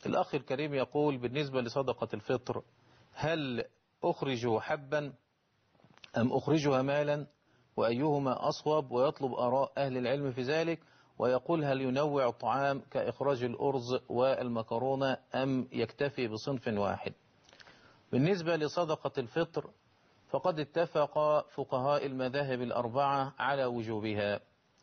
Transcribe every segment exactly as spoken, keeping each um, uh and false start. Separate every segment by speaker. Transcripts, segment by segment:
Speaker 1: الأخ الكريم يقول بالنسبة لصدقة الفطر، هل أخرج حبا أم أخرجها مالا، وأيهما أصوب؟ ويطلب آراء أهل العلم في ذلك، ويقول هل ينوع الطعام كإخراج الأرز والمكرونة أم يكتفي بصنف واحد؟ بالنسبة لصدقة الفطر فقد اتفق فقهاء المذاهب الأربعة على وجوبها،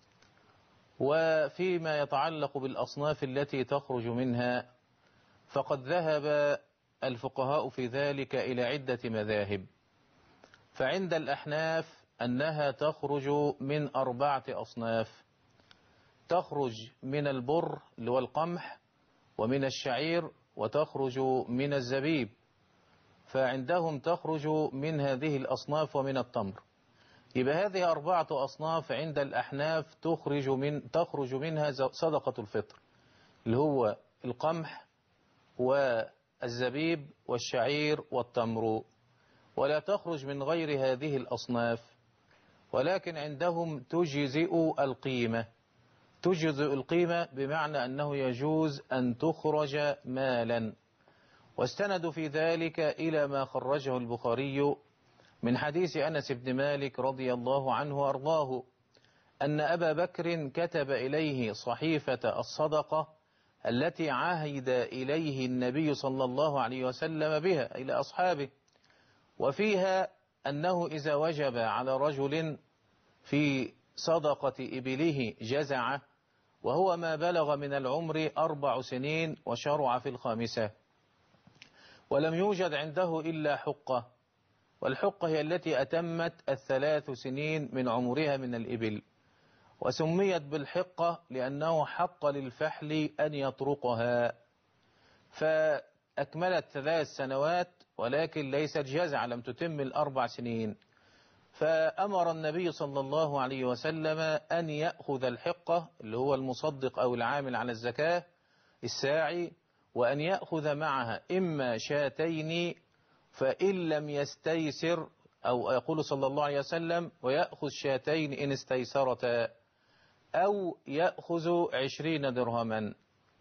Speaker 1: وفيما يتعلق بالأصناف التي تخرج منها فقد ذهب الفقهاء في ذلك إلى عدة مذاهب. فعند الأحناف أنها تخرج من أربعة أصناف: تخرج من البر اللي هو القمح، ومن الشعير، وتخرج من الزبيب. فعندهم تخرج من هذه الأصناف ومن التمر. يبقى هذه أربعة أصناف عند الأحناف تخرج من تخرج منها صدقة الفطر، اللي هو القمح والزبيب والشعير والتمر، ولا تخرج من غير هذه الأصناف. ولكن عندهم تجزئ القيمة. تجزئ القيمة بمعنى أنه يجوز أن تخرج مالا، واستندوا في ذلك إلى ما خرجه البخاري من حديث أنس بن مالك رضي الله عنه وأرضاه أن أبا بكر كتب إليه صحيفة الصدقة التي عهد إليه النبي صلى الله عليه وسلم بها إلى أصحابه، وفيها أنه إذا وجب على رجل في صدقة إبله جزعة وهو ما بلغ من العمر أربع سنين وشرع في الخامسة، ولم يوجد عنده إلا حقة، والحقة هي التي أتمت الثلاث سنين من عمرها من الإبل، وسميت بالحقة لأنه حق للفحل أن يطرقها، فأكملت ثلاث سنوات ولكن ليست جزع، لم تتم الأربع سنين. فأمر النبي صلى الله عليه وسلم أن يأخذ الحقة اللي هو المصدق أو العامل على الزكاة الساعي، وأن يأخذ معها إما شاتين فإن لم يستيسر، أو يقول صلى الله عليه وسلم ويأخذ شاتين إن استيسرتا، أو يأخذ عشرين درهما.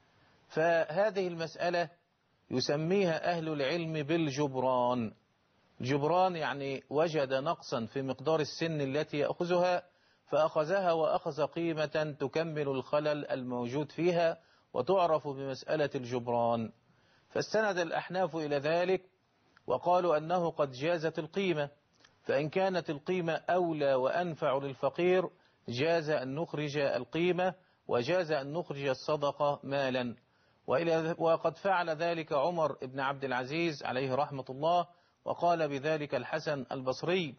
Speaker 1: فهذه المسألة يسميها أهل العلم بالجبران. جبران يعني وجد نقصا في مقدار السن التي يأخذها فأخذها وأخذ قيمة تكمل الخلل الموجود فيها، وتعرف بمسألة الجبران. فاستند الأحناف إلى ذلك وقالوا أنه قد جازت القيمة، فإن كانت القيمة أولى وأنفع للفقير جاز أن نخرج القيمة، وجاز أن نخرج الصدقة مالا. وقد فعل ذلك عمر بن عبد العزيز عليه رحمة الله، وقال بذلك الحسن البصري،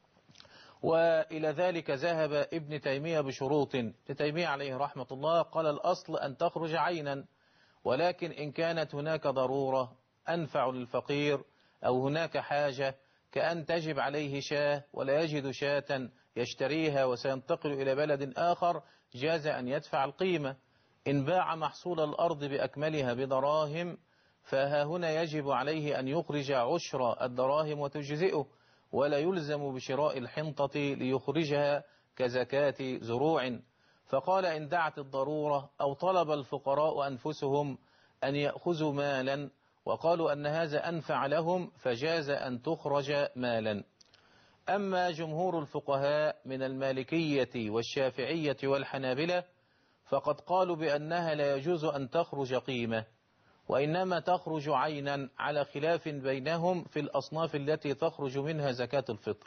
Speaker 1: وإلى ذلك ذهب ابن تيمية بشروط. ابن تيمية عليه رحمة الله قال الأصل أن تخرج عينا، ولكن إن كانت هناك ضرورة أنفع للفقير أو هناك حاجة كأن تجب عليه شاة ولا يجد شاة يشتريها وسينتقل إلى بلد آخر جاز أن يدفع القيمة. إن باع محصول الأرض بأكملها بدراهم فها هنا يجب عليه أن يخرج عشر الدراهم وتجزئه، ولا يلزم بشراء الحنطة ليخرجها كزكاة زروع. فقال إن دعت الضرورة أو طلب الفقراء أنفسهم أن يأخذوا مالا وقالوا أن هذا أنفع لهم فجاز أن تخرج مالا. أما جمهور الفقهاء من المالكية والشافعية والحنابلة فقد قالوا بأنها لا يجوز أن تخرج قيمة، وإنما تخرج عينا، على خلاف بينهم في الأصناف التي تخرج منها زكاة الفطر.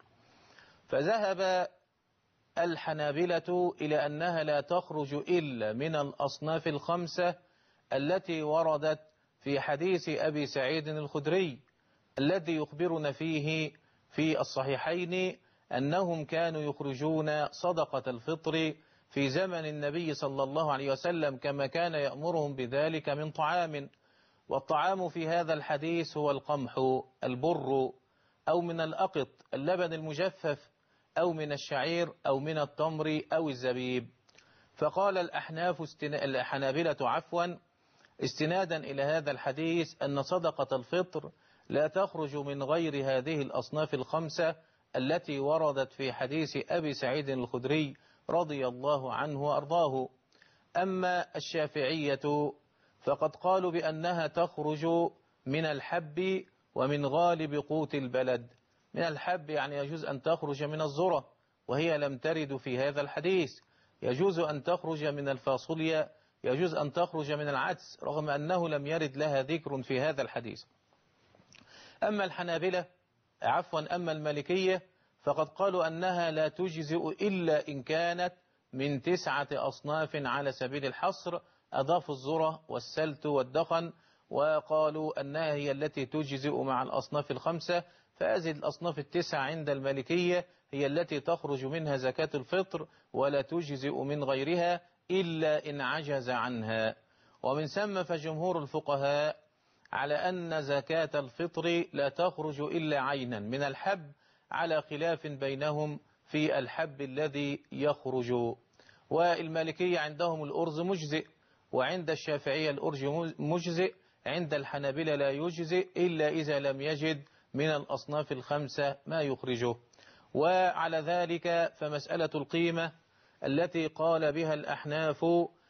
Speaker 1: فذهب الحنابلة إلى أنها لا تخرج إلا من الأصناف الخمسة التي وردت في حديث أبي سعيد الخدري الذي يخبرنا فيه في الصحيحين أنهم كانوا يخرجون صدقة الفطر في زمن النبي صلى الله عليه وسلم كما كان يأمرهم بذلك من طعام. والطعام في هذا الحديث هو القمح، البر، أو من الأقط اللبن المجفف، أو من الشعير، أو من التمر، أو الزبيب. فقال الأحناف استنا... الحنابلة عفوا استنادا إلى هذا الحديث أن صدقة الفطر لا تخرج من غير هذه الأصناف الخمسة التي وردت في حديث أبي سعيد الخدري رضي الله عنه وأرضاه. أما الشافعية فقد قالوا بأنها تخرج من الحب ومن غالب قوت البلد. من الحب يعني يجوز أن تخرج من الذرة، وهي لم ترد في هذا الحديث. يجوز أن تخرج من الفاصوليا، يجوز أن تخرج من العدس، رغم أنه لم يرد لها ذكر في هذا الحديث. أما الحنابلة عفوا أما المالكية فقد قالوا أنها لا تجزئ إلا إن كانت من تسعة أصناف على سبيل الحصر، أضافوا الذرة والسلت والدخن، وقالوا أنها هي التي تجزئ مع الأصناف الخمسة. فهذه الأصناف التسعة عند المالكية هي التي تخرج منها زكاة الفطر، ولا تجزئ من غيرها إلا إن عجز عنها. ومن ثم فجمهور الفقهاء على أن زكاة الفطر لا تخرج إلا عينا من الحب، على خلاف بينهم في الحب الذي يخرج. والمالكية عندهم الأرز مجزئ، وعند الشافعية الأرز مجزئ، عند الحنابلة لا يجزئ إلا إذا لم يجد من الأصناف الخمسة ما يخرجه. وعلى ذلك فمسألة القيمة التي قال بها الأحناف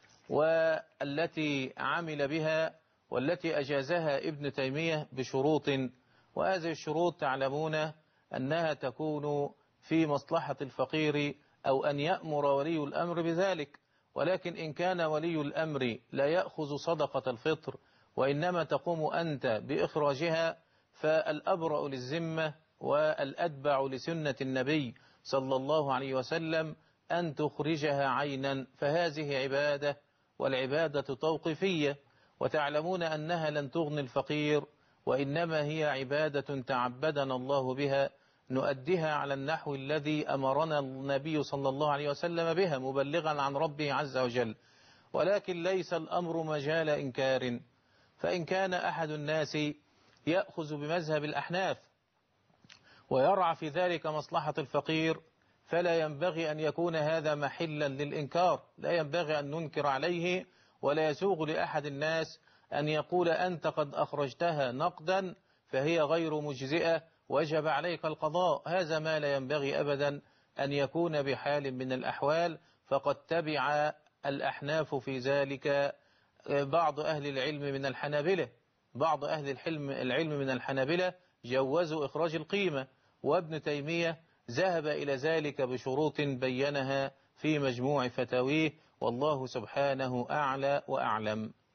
Speaker 1: والتي عمل بها والتي أجازها ابن تيمية بشروط، وهذه الشروط تعلمون أنها تكون في مصلحة الفقير أو أن يأمر ولي الأمر بذلك. ولكن إن كان ولي الأمر لا يأخذ صدقة الفطر وإنما تقوم أنت بإخراجها، فالأبرأ للذمة والأتبع لسنة النبي صلى الله عليه وسلم أن تخرجها عينا، فهذه عبادة، والعبادة توقيفية، وتعلمون أنها لن تغني الفقير، وإنما هي عبادة تعبدنا الله بها نؤديها على النحو الذي أمرنا النبي صلى الله عليه وسلم بها مبلغا عن ربه عز وجل. ولكن ليس الأمر مجال إنكار، فإن كان أحد الناس يأخذ بمذهب الأحناف ويرعى في ذلك مصلحة الفقير، فلا ينبغي أن يكون هذا محلا للإنكار، لا ينبغي أن ننكر عليه، ولا يسوغ لأحد الناس أن يقول أنت قد أخرجتها نقدا فهي غير مجزئة وجب عليك القضاء. هذا ما لا ينبغي أبدا أن يكون بحال من الأحوال. فقد تبع الأحناف في ذلك بعض أهل العلم من الحنابلة، بعض أهل الحلم العلم من الحنابلة جوزوا إخراج القيمة، وابن تيمية ذهب إلى ذلك بشروط بينها في مجموع فتاويه، والله سبحانه أعلى وأعلم.